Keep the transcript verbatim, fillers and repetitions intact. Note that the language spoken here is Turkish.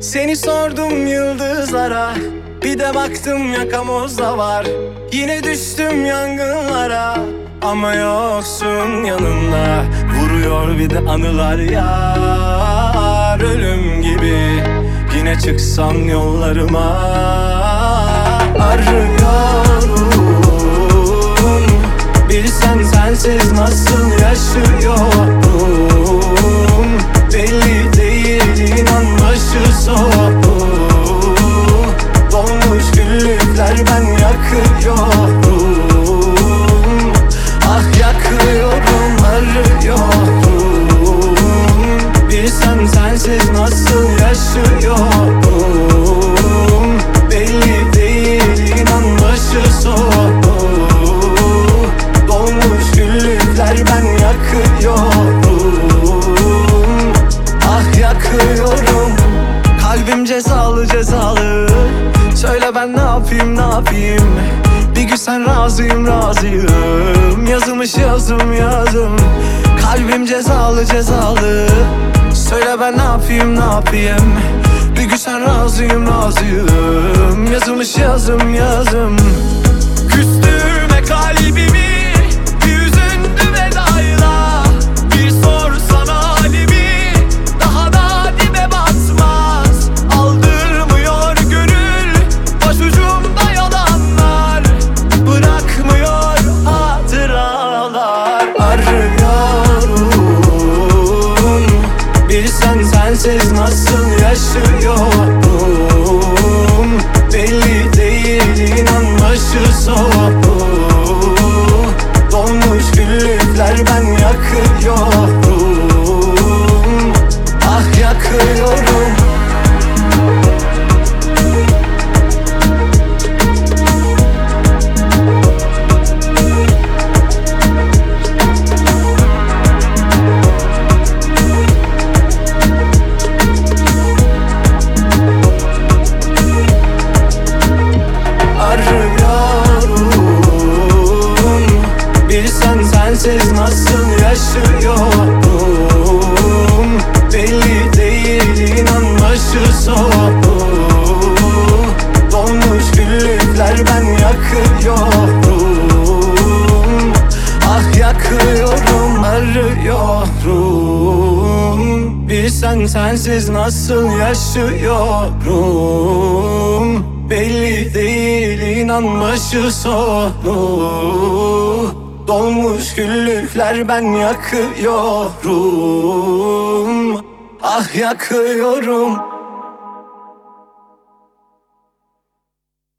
Seni sordum yıldızlara, bir de baktım yakamozda var. Yine düştüm yangınlara, ama yoksun yanımda. Vuruyor bir de anılar yar, ölüm gibi. Yine çıksam yollarıma, arıyorum. Bilsen sensiz nasıl yaşıyorum. Belli değil, inan başı soğuk. Dolmuş güllükler, ben yakıyorum. Ah yakıyorum, arıyorum. Bilsen sensiz nasıl yaşıyorum. Belli değil, inan başı soğuk. Dolmuş güllükler, ben yakıyorum. Ah yakıyorum. Kalbim cezalı cezalı. Söyle ben ne yapayım ne yapayım. Bir gün sen razıyım razıyım. Yazılmış yazım yazım. Kalbim cezalı cezalı. Söyle ben ne yapayım ne yapayım. Bir gün sen razıyım razıyım. Yazılmış yazım yazım. Küstürme kalbimi, bir üzüntü vedayla. Bir sorsana halimi, daha da dibe batmaz. Aldırmıyor gönül, başucumda yalanlar. Bırakmıyor hatıralar. Arıyorum. Bilsen sensiz nasıl yaşıyorum. Belli değil, inan başı soğuk. Dolmuş güllükler, ben yakıyorum. Ah yakıyorum. Sensiz nasıl yaşıyorum. Belli değil, inan başı soğuk. Dolmuş güllükler, ben yakıyorum. Ah yakıyorum, arıyorum. Bilsen sensiz nasıl yaşıyorum. Belli değil, inan başı soğuk. Dolmuş güllükler, ben yakıyorum. Ah yakıyorum.